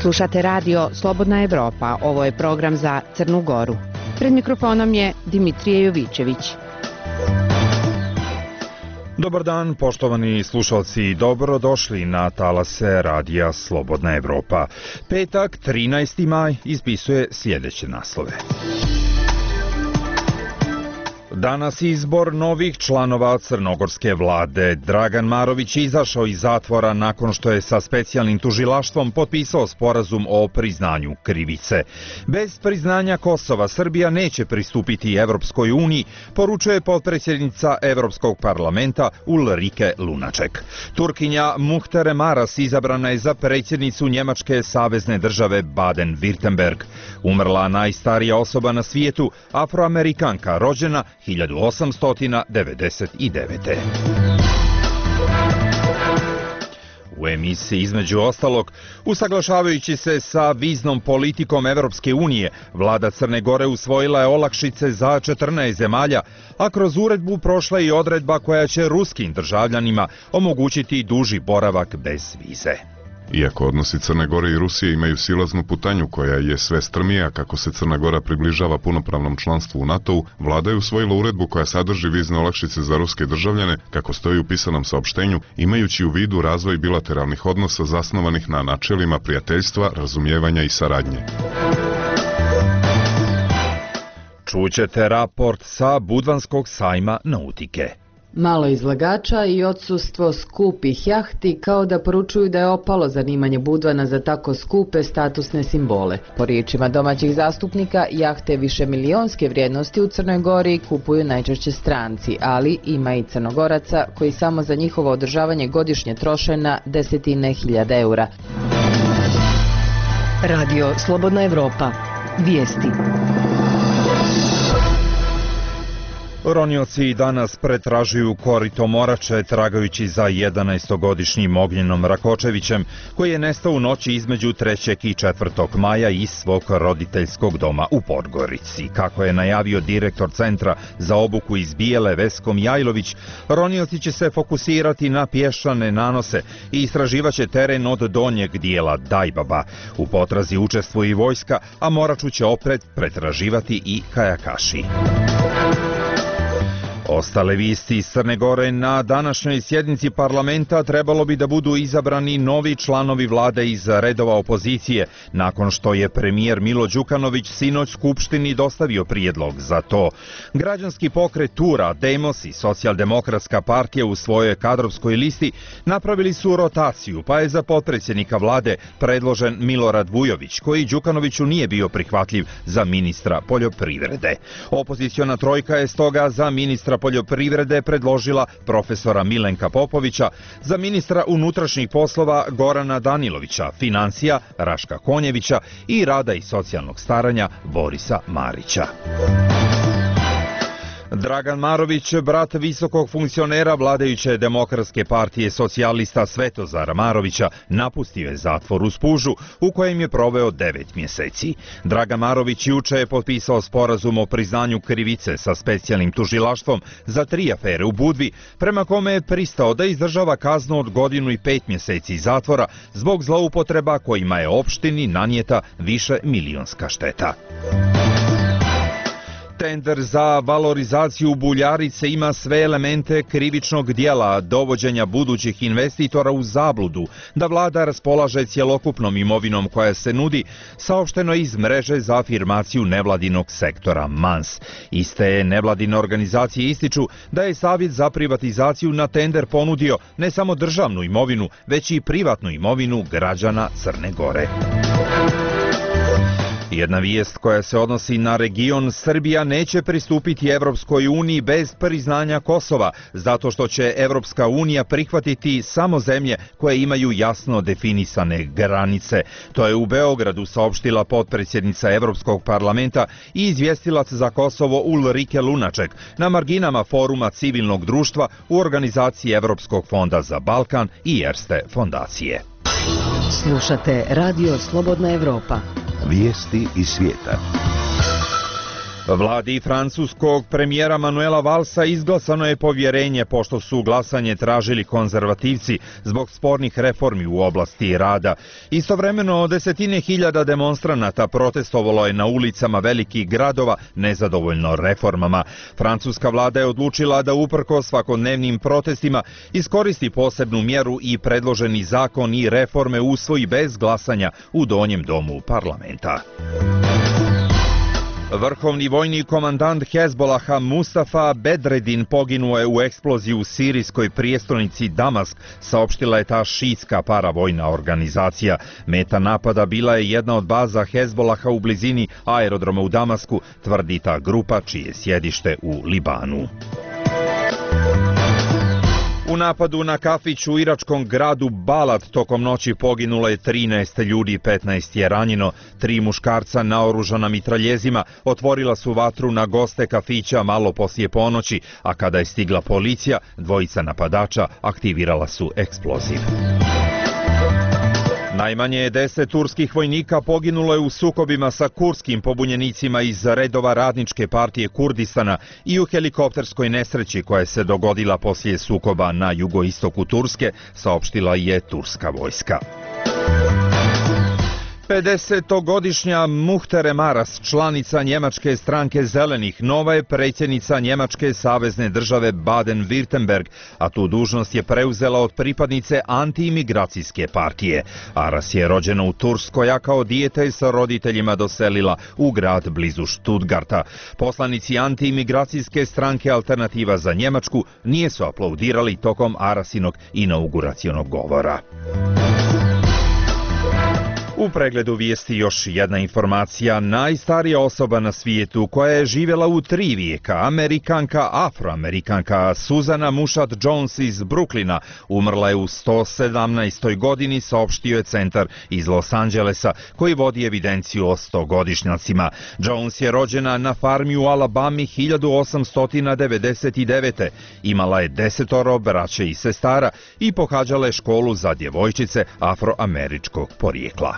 Slušate radio Slobodna Evropa, ovo je program za Crnu Goru. Pred mikrofonom je Dimitrije Jovićević. Dobar dan, poštovani slušalci, dobrodošli na talase radija Slobodna Evropa. Petak, 13. maj, ispisuje sljedeće naslove. Danas izbor novih članova crnogorske vlade. Dragan Marović izašao iz zatvora nakon što je sa specijalnim tužilaštvom potpisao sporazum o priznanju krivice. Bez priznanja Kosova Srbija neće pristupiti Evropskoj uniji, poručuje potpredsjednica Evropskog parlamenta Ulrike Lunaček. Turkinja Muhtere Maras izabrana je za predsjednicu Njemačke savezne države Baden-Württemberg. Umrla najstarija osoba na svijetu, Afroamerikanka, rođena 1899. U emisiji između ostalog, usaglašavajući se sa viznom politikom Evropske unije, vlada Crne Gore usvojila je olakšice za 14 zemalja, a kroz uredbu prošla i odredba koja će ruskim državljanima omogućiti duži boravak bez vize. Iako odnosi Crne Gore i Rusije imaju silaznu putanju koja je sve strmija kako se Crna Gora približava punopravnom članstvu u NATO-u, vlada je usvojila uredbu koja sadrži vizne olakšice za ruske državljane, kako stoji u pisanom saopštenju, imajući u vidu razvoj bilateralnih odnosa zasnovanih na načelima prijateljstva, razumijevanja i saradnje. Čućete raport sa Budvanskog sajma nautike. Malo izlagača i odsustvo skupih jahti kao da poručuju da je opalo zanimanje Budvana za tako skupe statusne simbole. Po riječima domaćih zastupnika, jahte višemilionske vrijednosti u Crnoj Gori kupuju najčešće stranci, ali ima i Crnogoraca koji samo za njihovo održavanje godišnje troše na desetine hiljada eura. Radio Slobodna Evropa. Vijesti. Ronioci danas pretražuju korito Morače tragajući za 11-godišnjim Ognjenom Rakočevićem, koji je nestao u noći između 3. i 4. maja iz svog roditeljskog doma u Podgorici. Kako je najavio direktor Centra za obuku iz Bijele Vesko Mijajlović, ronioci će se fokusirati na pješčane nanose i istraživaće teren od donjeg dijela Dajbaba. U potrazi učestvuje i vojska, a Moraču će opet pretraživati i kajakaši. Ostale vijesti iz Crne Gore: na današnjoj sjednici parlamenta trebalo bi da budu izabrani novi članovi vlade iz redova opozicije, nakon što je premijer Milo Đukanović sinoć Skupštini dostavio prijedlog za to. Građanski pokret Tura, Demos i Socijaldemokratska partija u svojoj kadrovskoj listi napravili su rotaciju, pa je za potpredsjednika vlade predložen Milorad Vujović, koji Đukanoviću nije bio prihvatljiv za ministra poljoprivrede. Opoziciona trojka je stoga za ministra poljoprivrede predložila profesora Milenka Popovića, za ministra unutrašnjih poslova Gorana Danilovića, financija Raška Konjevića i rada i socijalnog staranja Borisa Marića. Dragan Marović, brat visokog funkcionera vladajuće Demokratske partije socijalista Svetozara Marovića, napustio je zatvor u Spužu u kojem je proveo 9 mjeseci. Dragan Marović juče je potpisao sporazum o priznanju krivice sa specijalnim tužilaštvom za 3 afere u Budvi, prema kome je pristao da izdržava kaznu od 1 godinu i 5 mjeseci zatvora zbog zloupotreba kojima je opštini nanijeta višemilionska šteta. Tender za valorizaciju Buljarice ima sve elemente krivičnog dijela dovođenja budućih investitora u zabludu da vlada raspolaže cjelokupnom imovinom koja se nudi, saopšteno iz mreže za afirmaciju nevladinog sektora MANS. Iste nevladine organizacije ističu da je Savjet za privatizaciju na tender ponudio ne samo državnu imovinu, već i privatnu imovinu građana Crne Gore. Jedna vijest koja se odnosi na region: Srbija neće pristupiti Evropskoj uniji bez priznanja Kosova, zato što će Evropska unija prihvatiti samo zemlje koje imaju jasno definisane granice. To je u Beogradu saopštila potpredsjednica Evropskog parlamenta i izvjestilac za Kosovo Ulrike Lunaček na marginama foruma civilnog društva u organizaciji Evropskog fonda za Balkan i Erste fondacije. Slušate Radio Slobodna Evropa. Vijesti iz svijeta. Vladi francuskog premijera Manuela Valsa izglasano je povjerenje pošto su glasanje tražili konzervativci zbog spornih reformi u oblasti rada. Istovremeno desetine hiljada demonstranata protestovalo je na ulicama velikih gradova nezadovoljno reformama. Francuska vlada je odlučila da uprkos svakodnevnim protestima iskoristi posebnu mjeru i predloženi zakon i reforme usvoji bez glasanja u donjem domu parlamenta. Vrhovni vojni komandant Hezbolaha Mustafa Bedredin poginuo je u eksploziji u sirijskoj prijestolnici Damask, saopštila je ta šiitska paravojna organizacija. Meta napada bila je jedna od baza Hezbolaha u blizini aerodroma u Damasku, tvrdi ta grupa čije je sjedište u Libanu. U napadu na kafić u iračkom gradu Balad tokom noći poginulo je 13 ljudi, 15 je ranjeno. 3 muškarca naoružana mitraljezima otvorila su vatru na goste kafića malo poslije ponoći, a kada je stigla policija, dvojica napadača aktivirala su eksploziv. Najmanje 10 turskih vojnika poginulo je u sukobima sa kurskim pobunjenicima iz redova Radničke partije Kurdistana i u helikopterskoj nesreći koja se dogodila poslije sukoba na jugoistoku Turske, saopštila je turska vojska. 50-godišnja Muhterem Aras, članica njemačke stranke Zelenih, nova je predsjednica njemačke savezne države Baden-Württemberg, a tu dužnost je preuzela od pripadnice antiimigracijske partije. Aras je rođena u Turskoj, a kao dijete sa roditeljima doselila u grad blizu Stuttgarta. Poslanici antiimigracijske stranke Alternativa za Njemačku nisu aplaudirali tokom Arasinog inauguracionog govora. U pregledu vijesti još jedna informacija. Najstarija osoba na svijetu koja je živjela u 3 vijeka, Amerikanka, Afroamerikanka Susana Mushat Jones iz Brooklyna, umrla je u 117. godini, saopštio je centar iz Los Angelesa koji vodi evidenciju o 100-godišnjacima. Jones je rođena na farmi u Alabami 1899. Imala je 10 braće i sestara i pohađala je školu za djevojčice afroameričkog porijekla.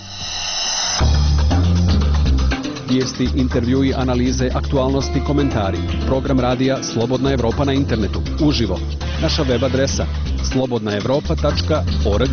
Vijesti, intervjui, analize, aktualnosti, komentari. Program radija Slobodna Evropa na internetu. Uživo. Naša web adresa slobodnaevropa.org.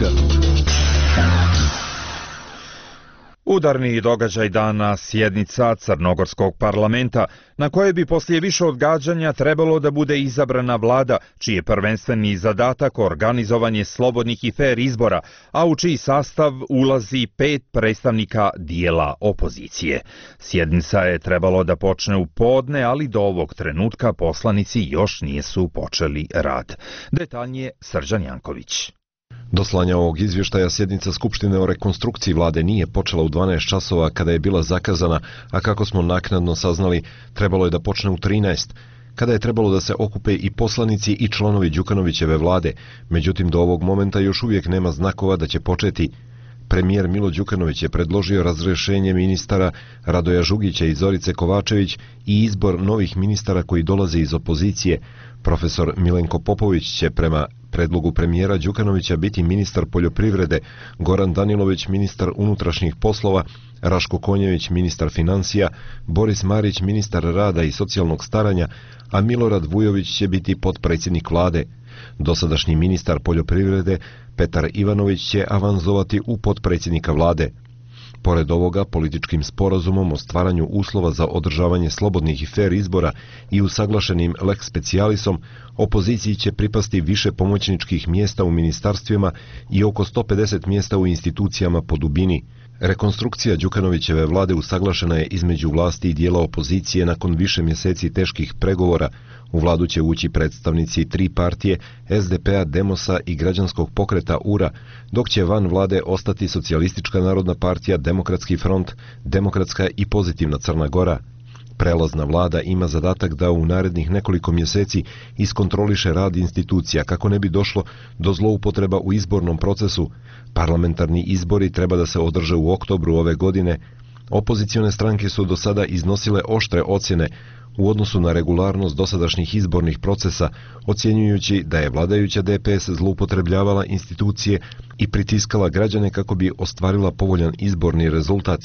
Udarni događaj dana, sjednica Crnogorskog parlamenta, na kojoj bi poslije više odgađanja trebalo da bude izabrana vlada, čiji je prvenstveni zadatak organizovanje slobodnih i fer izbora, a u čiji sastav ulazi 5 predstavnika dijela opozicije. Sjednica je trebalo da počne u podne, ali do ovog trenutka poslanici još nisu počeli rad. Detaljnije Srđan Janković. Do slanja ovog izvještaja sjednica Skupštine o rekonstrukciji vlade nije počela u 12 časova kada je bila zakazana, a kako smo naknadno saznali, trebalo je da počne u 13, kada je trebalo da se okupe i poslanici i članovi Đukanovićeve vlade. Međutim, do ovog momenta još uvijek nema znakova da će početi. Premijer Milo Đukanović je predložio razrješenje ministara Radoja Žugića i Zorice Kovačević i izbor novih ministara koji dolaze iz opozicije. Profesor Milenko Popović će prema predlogu premijera Đukanovića biti ministar poljoprivrede, Goran Danilović ministar unutrašnjih poslova, Raško Konjević ministar financija, Boris Marić ministar rada i socijalnog staranja, a Milorad Vujović će biti potpredsjednik vlade. Dosadašnji ministar poljoprivrede Petar Ivanović će avanzovati u potpredsjednika vlade. Pored ovoga, političkim sporazumom o stvaranju uslova za održavanje slobodnih i fer izbora i usaglašenim lex specialisom, opoziciji će pripasti više pomoćničkih mjesta u ministarstvima i oko 150 mjesta u institucijama po dubini. Rekonstrukcija Đukanovićeve vlade usaglašena je između vlasti i dijela opozicije nakon više mjeseci teških pregovora. U vladu će ući predstavnici 3 partije, SDP-a, Demosa i građanskog pokreta URA, dok će van vlade ostati Socijalistička narodna partija, Demokratski front, Demokratska i Pozitivna Crna Gora. Prelazna vlada ima zadatak da u narednih nekoliko mjeseci iskontroliše rad institucija kako ne bi došlo do zloupotreba u izbornom procesu. Parlamentarni izbori treba da se održe u oktobru ove godine. Opozicione stranke su do sada iznosile oštre ocjene u odnosu na regularnost dosadašnjih izbornih procesa, ocjenjujući da je vladajuća DPS zloupotrebljavala institucije i pritiskala građane kako bi ostvarila povoljan izborni rezultat.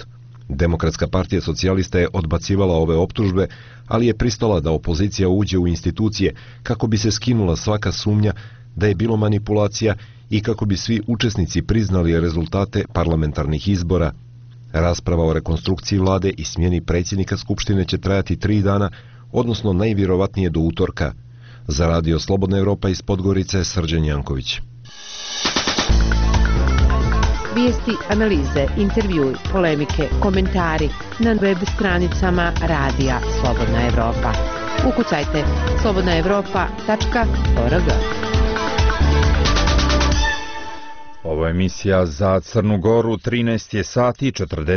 Demokratska partija socijalista je odbacivala ove optužbe, ali je pristala da opozicija uđe u institucije kako bi se skinula svaka sumnja da je bilo manipulacija i kako bi svi učesnici priznali rezultate parlamentarnih izbora. Rasprava o rekonstrukciji vlade i smjeni predsjednika Skupštine će trajati 3 dana, odnosno najvjerovatnije do utorka. Za Radio Slobodna Evropa iz Podgorice, Srđan Janković. Vijesti, analize, intervjui, polemike, komentari na web stranicama Radija Slobodna Evropa. Ukucajte slobodnaevropa.org. Ovo je emisija za Crnu Goru, 13 je sati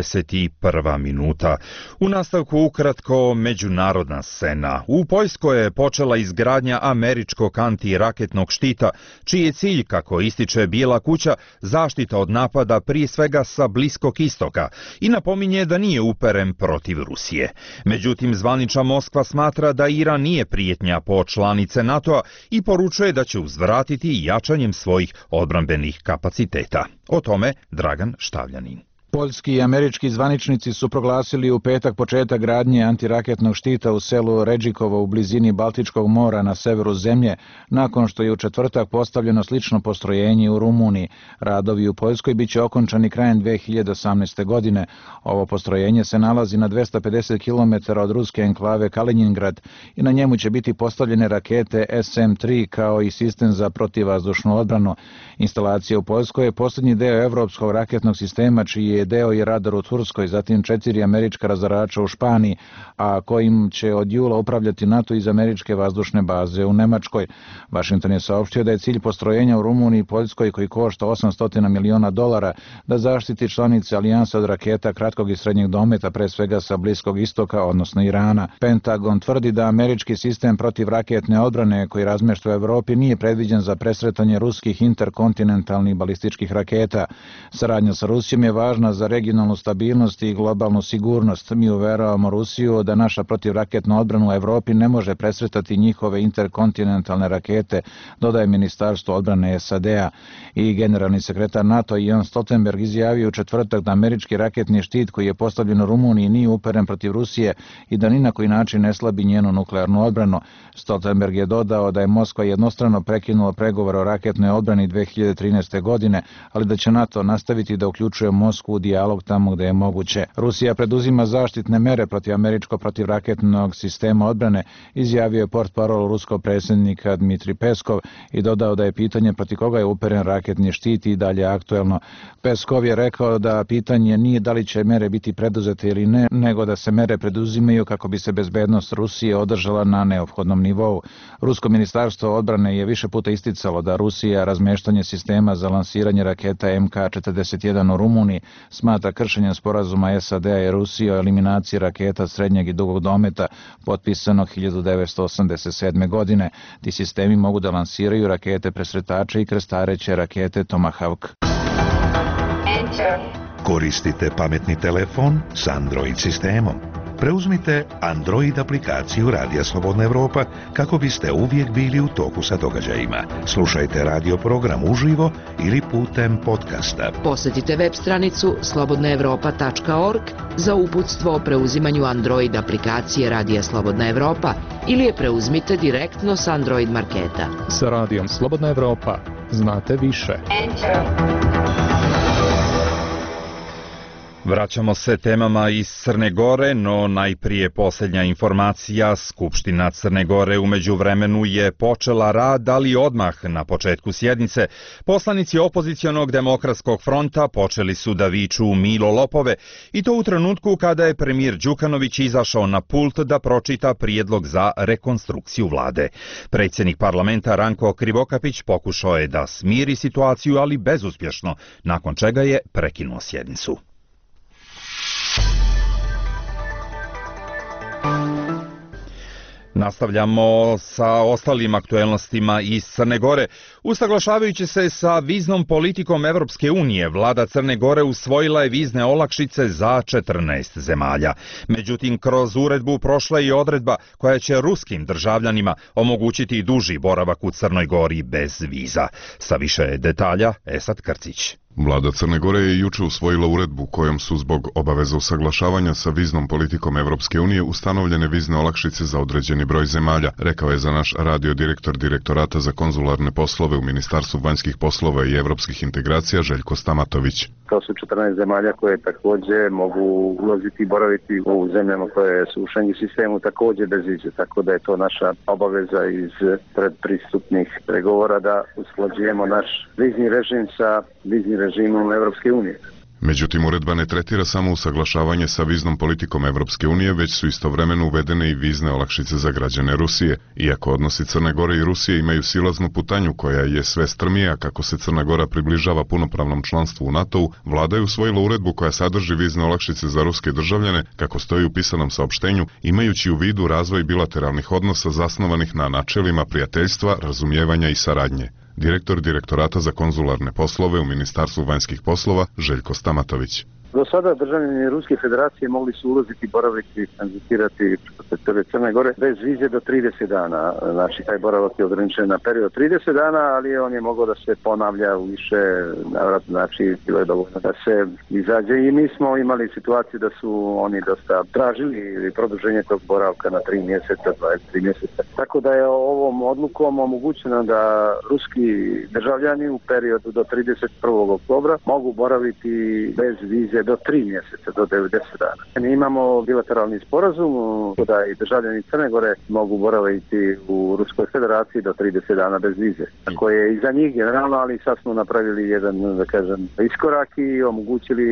41 minuta. U nastavku ukratko međunarodna scena. U Poljskoj je počela izgradnja američkog antiraketnog štita, čiji je cilj, kako ističe Bijela kuća, zaštita od napada prije svega sa Bliskog istoka i napominje da nije uperen protiv Rusije. Međutim, zvanična Moskva smatra da Iran nije prijetnja po članice NATO-a i poručuje da će uzvratiti jačanjem svojih odbrambenih kapaciteta. O tome Dragan Štavljanin. Poljski i američki zvaničnici su proglasili u petak početak gradnje antiraketnog štita u selu Redžikovo u blizini Baltičkog mora na severu zemlje, nakon što je u četvrtak postavljeno slično postrojenje u Rumuniji. Radovi u Poljskoj biće okončani krajem 2018. godine. Ovo postrojenje se nalazi na 250 km od ruske enklave Kaliningrad i na njemu će biti postavljene rakete SM-3 kao i sistem za protivvazdušnu odbranu. Instalacija u Poljskoj je posljednji deo evropskog raketnog sistema, čiji je deo i radar u Turskoj, zatim 4 američka razarača u Španiji, a kojim će od jula upravljati NATO iz američke vazdušne baze u Nemačkoj. Washington je saopštio da je cilj postrojenja u Rumuniji i Poljskoj, koji košta $800 miliona, da zaštiti članice alijanse od raketa kratkog i srednjeg dometa, pre svega sa Bliskog istoka, odnosno Irana. Pentagon tvrdi da američki sistem protivraketne odbrane koji razmješta u Evropi nije predviđen za presretanje ruskih interkontinentalnih balističkih raketa. Saradnja sa Rusijom je važna za regionalnu stabilnost i globalnu sigurnost. Mi uveravamo Rusiju da naša protivraketna odbrana u Evropi ne može presretati njihove interkontinentalne rakete, dodaje Ministarstvo odbrane SAD-a. I generalni sekretar NATO Jens Stoltenberg izjavio u četvrtak da američki raketni štit koji je postavljen u Rumuniji nije uperen protiv Rusije i da ni na koji način ne slabi njenu nuklearnu odbranu. Stoltenberg je dodao da je Moskva jednostrano prekinula pregovore o raketnoj odbrani 2013. godine, ali da će NATO nastaviti da uključuje Moskvu u dijalog tamo gde je moguće. Rusija preduzima zaštitne mere protiv američkog protivraketnog sistema odbrane, izjavio je portparol ruskog predsjednika Dmitrij Peskov i dodao da je pitanje protiv koga je uperen raketni štit i dalje aktuelno. Peskov je rekao da pitanje nije da li će mere biti preduzete ili ne, nego da se mere preduzimaju kako bi se bezbednost Rusije održala na neophodnom nivou. Rusko ministarstvo odbrane je više puta isticalo da Rusija razmeštanje sistema za lansiranje raketa MK-41 u Rumuniji smatra kršenjem sporazuma SAD-a i Rusije o eliminaciji raketa srednjeg i dugog dometa potpisanog 1987. godine. Ti sistemi mogu da lansiraju rakete presretače i krstareće rakete Tomahawk. Koristite pametni telefon s Android sistemom. Preuzmite Android aplikaciju Radija Slobodna Evropa kako biste uvijek bili u toku sa događajima. Slušajte radio program uživo ili putem podcasta. Posjetite web stranicu slobodnaevropa.org za uputstvo o preuzimanju Android aplikacije Radija Slobodna Evropa ili je preuzmite direktno s Android marketa. Sa Radijom Slobodna Evropa znate više. Vraćamo se temama iz Crne Gore, no najprije posljednja informacija. Skupština Crne Gore u međuvremenu je počela rad, ali odmah na početku sjednice poslanici opozicionog demokratskog fronta počeli su da viču Milo lopove i to u trenutku kada je premijer Đukanović izašao na pult da pročita prijedlog za rekonstrukciju vlade. Predsjednik parlamenta Ranko Krivokapić pokušao je da smiri situaciju, ali bezuspješno, nakon čega je prekinuo sjednicu. Nastavljamo sa ostalim aktuelnostima iz Crne Gore. Usaglašavajući se sa viznom politikom Evropske unije, vlada Crne Gore usvojila je vizne olakšice za 14 zemalja. Međutim, kroz uredbu prošla je i odredba koja će ruskim državljanima omogućiti duži boravak u Crnoj Gori bez viza. Sa više detalja, Esad Krcić. Vlada Crne Gore je juče usvojila uredbu kojom su zbog obaveza usaglašavanja sa viznom politikom Evropske unije ustanovljene vizne olakšice za određeni broj zemalja, rekao je za naš radio direktor Direktorata za konzularne poslove u Ministarstvu vanjskih poslova i evropskih integracija Željko Stamatović. To su 14 zemalja koje također mogu ulaziti i boraviti u zemljama koje su u Schengen sistemu također bez vize, tako da je to naša obaveza iz predpristupnih pregovora da usklađujemo naš vizni režim sa viznim režimom Evropske unije. Međutim, uredba ne tretira samo usaglašavanje sa viznom politikom Evropske unije, već su istovremeno uvedene i vizne olakšice za građane Rusije. Iako odnosi Crne Gore i Rusije imaju silaznu putanju koja je sve strmija kako se Crna Gora približava punopravnom članstvu u NATO-u, vlada je usvojila uredbu koja sadrži vizne olakšice za ruske državljane, kako stoji u pisanom saopštenju, imajući u vidu razvoj bilateralnih odnosa zasnovanih na načelima prijateljstva, razumijevanja i saradnje. Direktor Direktorata za konzularne poslove u Ministarstvu vanjskih poslova Željko Stamatović. Do sada državljani Ruske federacije mogli su ulaziti, boraviti i tranzitirati preko Crne Gore bez vize do 30 dana. Znači, taj boravak je ograničen na period 30 dana, ali on je mogao da se ponavlja u više navrata, znači bilo je dovoljno da se izađe i mi smo imali situaciju da su oni dosta tražili produženje tog boravka na 3 mjeseca, 23 mjeseca. Tako da je ovom odlukom omogućeno da ruski državljani u periodu do 31. oktobra mogu boraviti bez vize do 3 mjeseca, do 90 dana. Mi imamo bilateralni sporazum da i državljani Crne Gore mogu boraviti u Ruskoj federaciji do 30 dana bez vize. Tako je i za njih generalno, ali sad smo napravili jedan, da kažem, iskorak i omogućili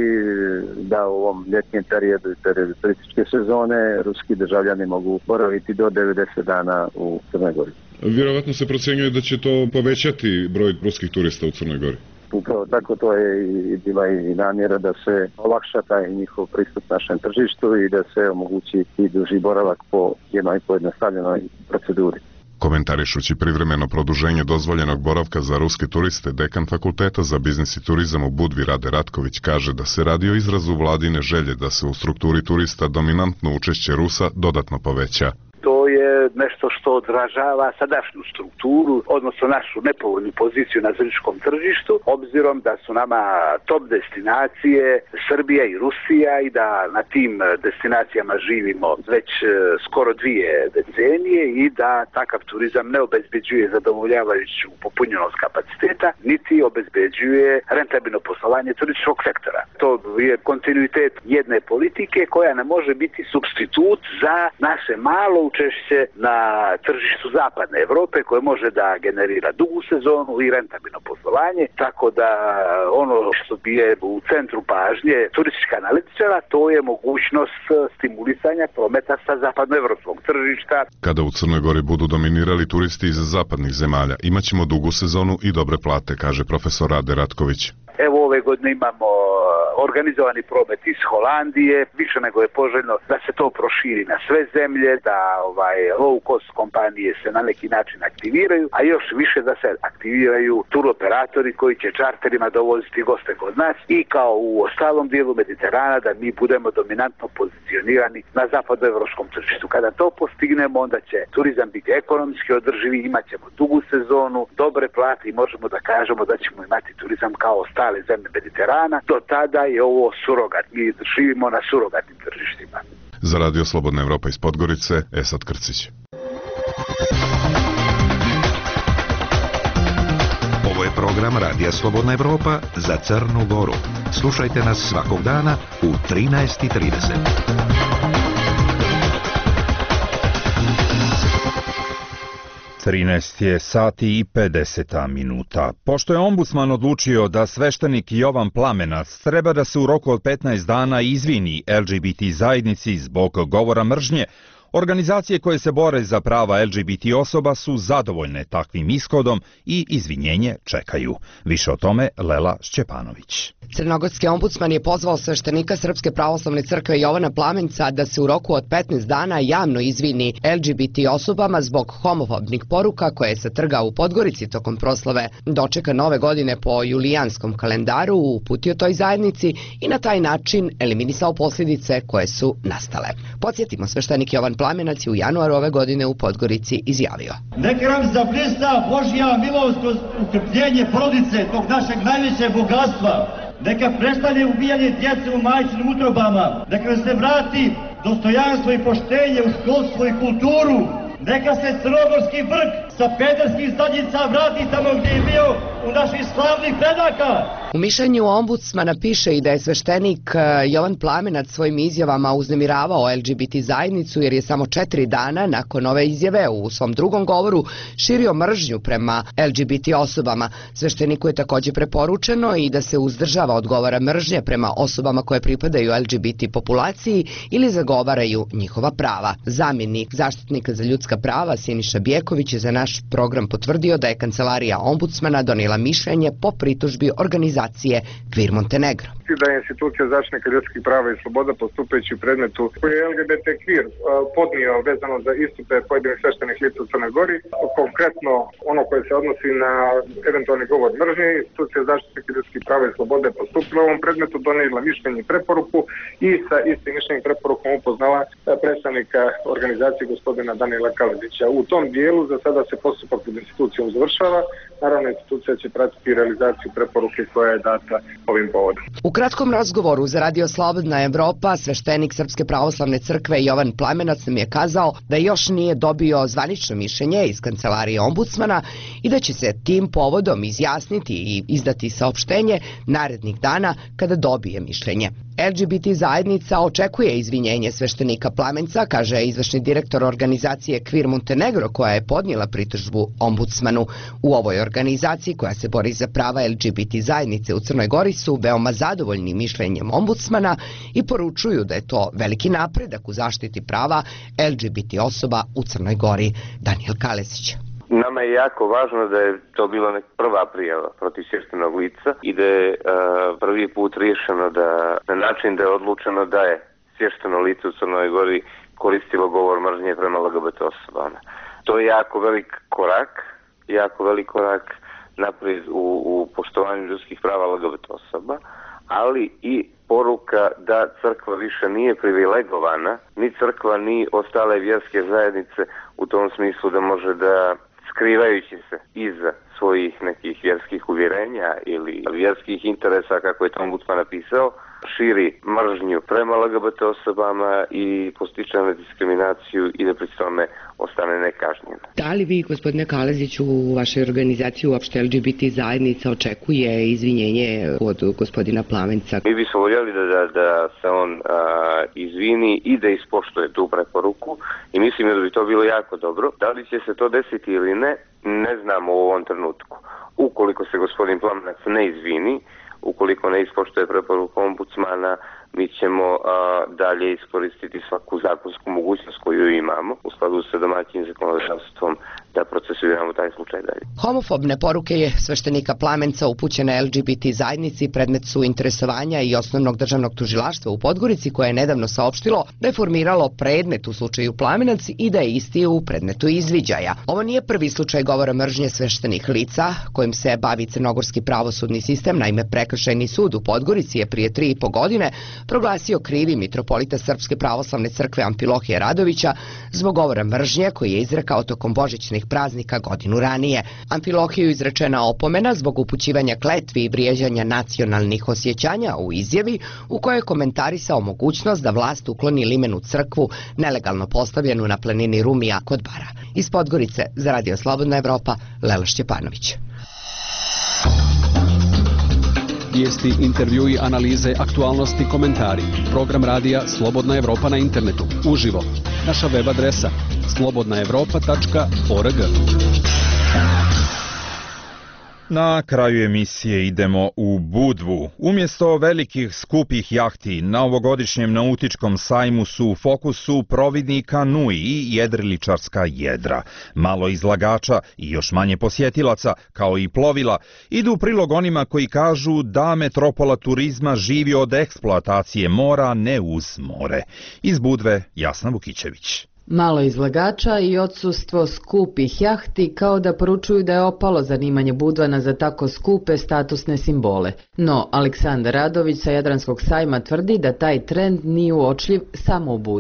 da u ovom ljetnjem periodu turističke sezone ruski državljani mogu boraviti do 90 dana u Crnoj Gori. Vjerovatno se procjenjuje da će to povećati broj ruskih turista u Crnoj Gori. Upravo tako, to je i bila i namjera da se olakša taj njihov pristup našem tržištu i da se omogući i duži boravak po jednoj pojednostavljenoj proceduri. Komentarišući privremeno produženje dozvoljenog boravka za ruske turiste, dekan Fakulteta za biznis i turizam u Budvi Rade Ratković kaže da se radi o izrazu vladine želje da se u strukturi turista dominantno učešće Rusa dodatno poveća. To je nešto što odražava sadašnju strukturu, odnosno našu nepovoljnu poziciju na zajedničkom tržištu, obzirom da su nama top destinacije Srbija i Rusija i da na tim destinacijama živimo već skoro 2 decenije i da takav turizam ne obezbeđuje zadovoljavajuću popunjenost kapaciteta, niti obezbeđuje rentabilno poslovanje turističkog sektora. To je kontinuitet jedne politike koja ne može biti supstitut za naše malo učešće na tržištu zapadne Evrope koje može da generira dugu sezonu i rentabilno poslovanje, tako da ono što bi je u centru pažnje turistička analitičara, to je mogućnost stimulisanja prometa sa zapadnoevropskog tržišta. Kada u Crnoj Gori budu dominirali turisti iz zapadnih zemalja, imaćemo dugu sezonu i dobre plate, kaže profesor Rade Ratković. Evo ove godine imamo organizovani promet iz Holandije, više nego je poželjno da se to proširi na sve zemlje, da low cost kompanije se na neki način aktiviraju, a još više da se aktiviraju turoperatori koji će čarterima dovoziti goste kod nas i kao u ostalom dijelu Mediterana da mi budemo dominantno pozicionirani na zapadnoevropskom tržištu. Kada to postignemo, onda će turizam biti ekonomski održivi, imat ćemo dugu sezonu, dobre plate i možemo da kažemo da ćemo imati turizam kao ostale zemlje Mediterana. Do tada je ovo surogat. Mi živimo na surogatnim tržištima. Za Radio Slobodna Evropa iz Podgorice, Esad Krcić. Ovo je program Radija Slobodna Evropa za Crnu Goru. Slušajte nas svakog dana u 13:30. 13 je sati i 50 minuta. Pošto je ombudsman odlučio da sveštenik Jovan Plamenac treba da se u roku od 15 dana izvini LGBT zajednici zbog govora mržnje, organizacije koje se bore za prava LGBT osoba su zadovoljne takvim ishodom i izvinjenje čekaju. Više o tome Lela Šćepanović. Crnogorski ombudsman je pozvao sveštenika Srpske pravoslavne crkve Jovana Plamenca da se u roku od 15 dana javno izvini LGBT osobama zbog homofobnih poruka koje je satrgao u Podgorici tokom proslave dočeka nove godine po julijanskom kalendaru, uputio toj zajednici i na taj način eliminisao posljedice koje su nastale. Podsjetimo, sveštenik Jovan Plamenac je u januaru ove godine u Podgorici izjavio: Neka nam zablista Božja milost kroz ukrpljenje porodice, tog našeg najvećeg bogatstva. Neka prestane ubijanje djece u majčinim utrobama. Neka nam se vrati dostojanstvo i poštenje u školstvo i kulturu. Neka se crnogorski vrh sa pederskih zadnjica vrati tamo gdje je bio u naših slavnih predaka. U mišljenju ombudsmana piše i da je sveštenik Jovan Plamenac svojim izjavama uznemiravao LGBT zajednicu jer je samo 4 dana nakon ove izjave u svom drugom govoru širio mržnju prema LGBT osobama. Svešteniku je također preporučeno i da se uzdržava od govora mržnje prema osobama koje pripadaju LGBT populaciji ili zagovaraju njihova prava. Zamjenik zaštitnika za ljudska prava Siniša Bjeković je za naš program potvrdio da je kancelarija ombudsmana donijela mišljenje po pritužbi organizacije Queer Montenegro. Da je institucija zaštitnika ljudskih prava i sloboda postupajući u predmetu koji je LGBT Queer podnio vezano za istupe pojedinih sveštenih lica u Crnoj Gori, konkretno ono koje se odnosi na eventualni govor mržnje, institucija zaštitnika ljudskih prava i slobode postupila u ovom predmetu, donijela mišljenje i preporuku i sa istim mišljenjem i preporukom upoznala predstavnika organizacije gospodina Danila Kalezića. U tom dijelu za sada se postupak pred institucijom završava. Naravno, institucija će pratiti realizaciju preporuke koja je data ovim povodom. U kratkom razgovoru za Radio Slobodna Evropa sveštenik Srpske pravoslavne crkve Jovan Plamenac nam je kazao da još nije dobio zvanično mišljenje iz kancelarije ombudsmana i da će se tim povodom izjasniti i izdati saopštenje narednih dana kada dobije mišljenje. LGBT zajednica očekuje izvinjenje sveštenika Plamenca, kaže izvršni direktor organizacije Queer Montenegro koja je podnijela pritužbu ombudsmanu. U ovoj organizaciji koja se bori za prava LGBT zajednice u Crnoj Gori su veoma zadovoljni mišljenjem ombudsmana i poručuju da je to veliki napredak u zaštiti prava LGBT osoba u Crnoj Gori. Danijel Kalezić. Nama je jako važno da je to bila prva prijava protiv sveštenog lica i da je prvi put riješeno da na način da je odlučeno da je svješteno lice u Crnoj Gori koristilo govor mržnje prema LGBT osobama. To je jako velik korak naprijed u poštovanju ljudskih prava LGBT osoba, ali i poruka da crkva više nije privilegovana, ni crkva ni ostale vjerske zajednice u tom smislu da može da skrivajući se iza svojih nekih vjerskih uvjerenja ili vjerskih interesa, kako je to ombudsman napisao, širi mržnju prema LGBT osobama i postiče diskriminaciju i da pri tome ostane nekažnjena. Da li vi, gospodine Kaleziću, u vašoj organizaciji uopšte LGBT zajednica očekuje izvinjenje od gospodina Plamenca? Mi bismo voljeli da se on izvini i da ispoštuje tu preporuku i mislim da bi to bilo jako dobro. Da li će se to desiti ili ne znamo u ovom trenutku. Ukoliko se gospodin Plamenac ne izvini, ukoliko ne ispoštuje preporuku ombudsmana, mi ćemo dalje iskoristiti svaku zakonsku mogućnost koju imamo u skladu sa domaćim zakonodavstvom da procesuiramo taj slučaj dalje. Homofobne poruke je sveštenika Plamenca upućene LGBT zajednici predmet su interesovanja i osnovnog državnog tužilaštva u Podgorici koje je nedavno saopštilo da je formiralo predmet u slučaju Plamenac i da je isti u predmetu izviđaja. Ovo nije prvi slučaj govora mržnje sveštenih lica kojim se bavi crnogorski pravosudni sistem, naime Prekršajni sud u Podgorici je prije 3,5 godine proglasio krivi mitropolita Srpske pravoslavne crkve Amfilohija Radovića zbog govora mržnje koji je izrekao tokom božićnih praznika godinu ranije. Amfilohiju izrečena opomena zbog upućivanja kletvi i vrijeđanja nacionalnih osjećanja u izjavi u kojoj je komentarisao mogućnost da vlast ukloni limenu crkvu nelegalno postavljenu na planini Rumija kod Bara. Iz Podgorice za Radio Slobodna Evropa, Lela Šćepanović. Vijesti, intervjui, analize, aktualnosti, komentari. Program radija Slobodna Evropa na internetu. Uživo. Naša web adresa slobodnaevropa.org. Na kraju emisije idemo u Budvu. Umjesto velikih skupih jahti na ovogodišnjem nautičkom sajmu su u fokusu providni kanui i jedriličarska jedra. Malo izlagača i još manje posjetilaca, kao i plovila, idu u prilog onima koji kažu da metropola turizma živi od eksploatacije mora, ne uz more. Iz Budve, Jasna Vukićević. Malo izlagača i odsustvo skupih jahti kao da poručuju da je opalo zanimanje Budvana za tako skupe statusne simbole. No, Aleksandar Radović sa Jadranskog sajma tvrdi da taj trend nije uočljiv samo u Budvi.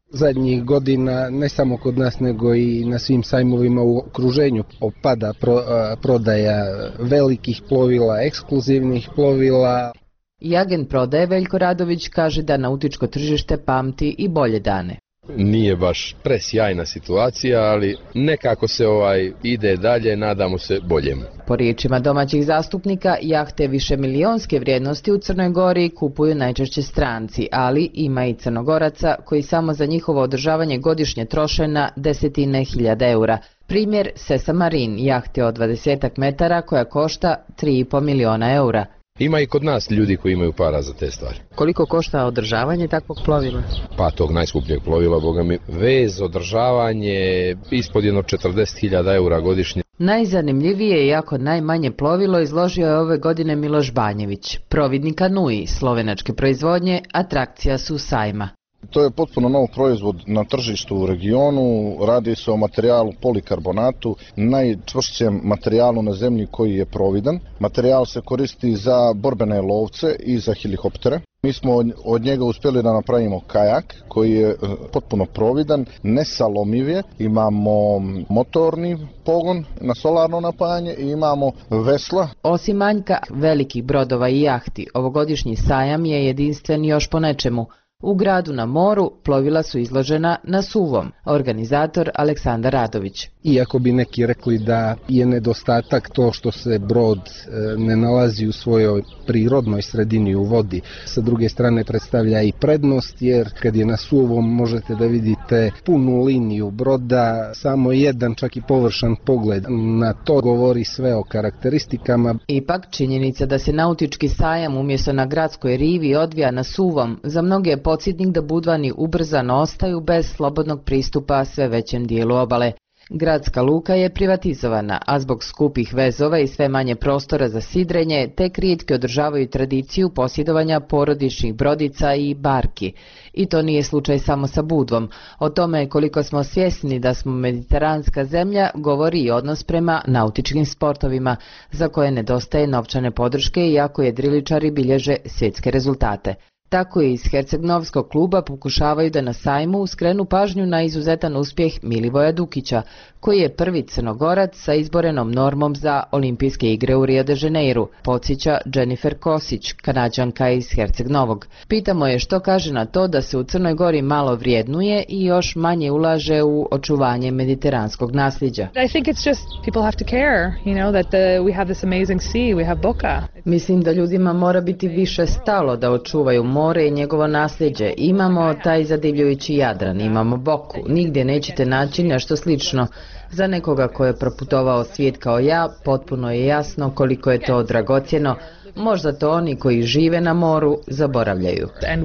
Zadnjih godina, ne samo kod nas, nego i na svim sajmovima u okruženju opada prodaja velikih plovila, ekskluzivnih plovila. I agent prodaje Veljko Radović kaže da nautičko tržište pamti i bolje dane. Nije baš presjajna situacija, ali nekako se ide dalje, nadamo se boljemu. Po riječima domaćih zastupnika, jahte višemilionske vrijednosti u Crnoj Gori kupuju najčešće stranci, ali ima i Crnogoraca koji samo za njihovo održavanje godišnje troše na desetine hiljada eura. Primjer Sesa Marin, jahte od 20 metara koja košta 3,5 miliona eura. Ima i kod nas ljudi koji imaju para za te stvari. Koliko košta održavanje takvog plovila? Pa tog najskupljeg plovila, boga mi, vez, održavanje, ispod jedno 40.000 eura godišnje. Najzanimljivije i jako najmanje plovilo izložio je ove godine Miloš Banjević, providnika Nui, slovenačke proizvodnje, atrakcija su sajma. To je potpuno nov proizvod na tržištu u regionu, radi se o materijalu polikarbonatu, najčvršćem materijalu na zemlji koji je providan. Materijal se koristi za borbene lovce i za helikoptere. Mi smo od njega uspjeli da napravimo kajak koji je potpuno providan, nesalomiv je, imamo motorni pogon na solarno napajanje i imamo vesla. Osim manjka velikih brodova i jahti, ovogodišnji sajam je jedinstven još po nečemu. U gradu na moru plovila su izložena na suvom, organizator Aleksandar Radović. Iako bi neki rekli da je nedostatak to što se brod ne nalazi u svojoj prirodnoj sredini u vodi, sa druge strane predstavlja i prednost, jer kad je na suvom možete da vidite punu liniju broda, samo jedan čak i površan pogled na to govori sve o karakteristikama. Ipak činjenica da se nautički sajam umjesto na gradskoj rivi odvija na suvom, za mnoge je podsjetnik da budvani ubrzano ostaju bez slobodnog pristupa sve većem dijelu obale. Gradska luka je privatizovana, a zbog skupih vezova i sve manje prostora za sidrenje, tek rijetki održavaju tradiciju posjedovanja porodičnih brodica i barki. I to nije slučaj samo sa Budvom. O tome koliko smo svjesni da smo mediteranska zemlja govori i odnos prema nautičkim sportovima, za koje nedostaje novčane podrške iako jedriličari bilježe svjetske rezultate. Tako i iz Herceg-Novskog kluba pokušavaju da na sajmu skrenu pažnju na izuzetan uspjeh Milivoja Dukića, koji je prvi Crnogorac sa izborenom normom za olimpijske igre u Rio de Janeiru, podsjeća Jennifer Kosić, Kanađanka iz Herceg-Novog. Pitamo je što kaže na to da se u Crnoj Gori malo vrijednuje i još manje ulaže u očuvanje mediteranskog nasljeđa. Mislim da ljudima mora biti više stalo da očuvaju more i njegovo nasljeđe. Imamo taj zadivljujući Jadran, imamo Boku, nigdje nećete naći nešto slično. Za nekoga ko je proputovao svijet kao ja, potpuno je jasno koliko je to dragocjeno. Možda to oni koji žive na moru zaboravljaju.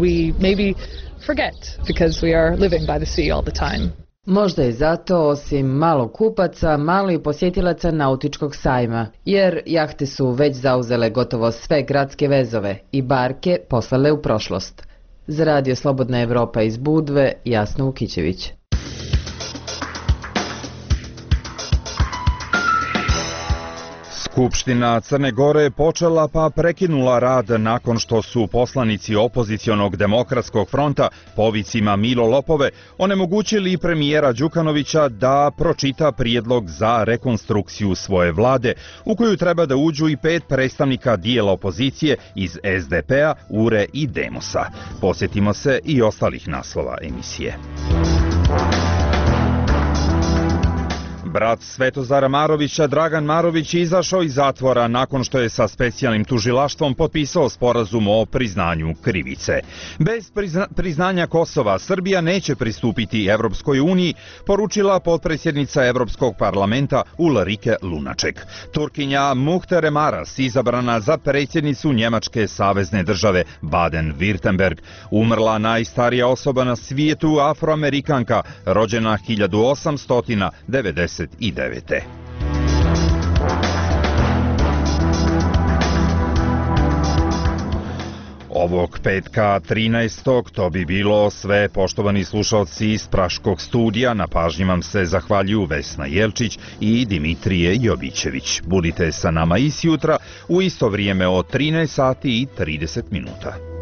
Možda je zato, osim malo kupaca, malo i posjetilaca nautičkog sajma, jer jahte su već zauzele gotovo sve gradske vezove i barke poslale u prošlost. Za Radio Slobodna Evropa iz Budve, Jasna Vukićević. Skupština Crne Gore počela pa prekinula rad nakon što su poslanici opozicionog demokratskog fronta po vicima Milo Lopove onemogućili premijera Đukanovića da pročita prijedlog za rekonstrukciju svoje vlade, u koju treba da uđu i 5 predstavnika dijela opozicije iz SDP-a, URE i Demosa. Posjetimo se i ostalih naslova emisije. Brat Svetozara Marovića, Dragan Marović, izašao iz zatvora nakon što je sa specijalnim tužilaštvom potpisao sporazum o priznanju krivice. Bez priznanja Kosova Srbija neće pristupiti Evropskoj uniji, poručila potpredsjednica Evropskog parlamenta Ulrike Lunaček. Turkinja Muhtere Maras, izabrana za predsjednicu Njemačke savezne države Baden-Württemberg, umrla najstarija osoba na svijetu, Afroamerikanka, rođena 1899. Ovog petka 13. to bi bilo sve, poštovani slušalci iz Praškog studija. Na pažnji vam se zahvaljuju Vesna Jelčić i Dimitrije Jovićević. Budite sa nama i sjutra u isto vrijeme od 13 sati i 30 minuta.